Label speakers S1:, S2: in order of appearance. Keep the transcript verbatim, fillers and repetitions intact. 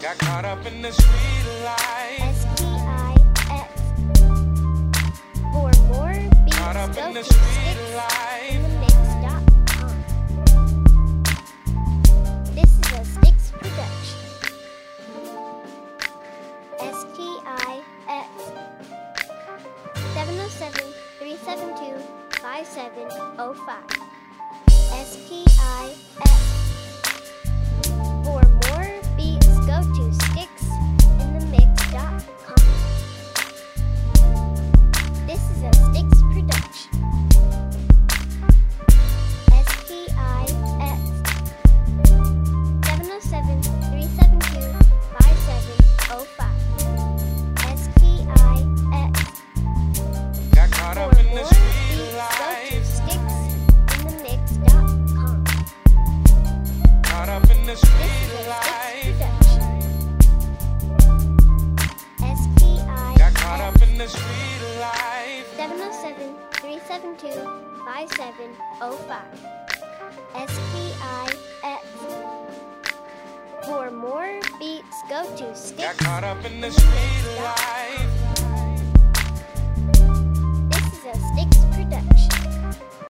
S1: Got caught up in the street life.
S2: S T I X. For more beats,
S1: Caught up
S2: go
S1: in the
S2: to
S1: street
S2: sticks
S1: life.
S2: in the mix dot com. This is a Sticks production. S T I X seven oh seven, three seven two, five seven oh five. S T I X. For more beats, go to sticks in the mix dot com. This is a Sticks production. S T I X seven oh seven, three seven two, five seven oh five. S T I X.
S1: Got caught
S2: For
S1: up in the
S2: more
S1: street
S2: beats, go to
S1: life.
S2: sticks in the mix dot com.
S1: Caught up in the
S2: This
S1: street
S2: is a
S1: life.
S2: Sticks production. S T I
S1: Got caught
S2: X
S1: up in the street life.
S2: seven oh seven, three seven two, five seven oh five. S T I X. For more beats, go to
S1: Got
S2: sticks
S1: caught up in the
S2: in the
S1: street
S2: mix dot com.
S1: life.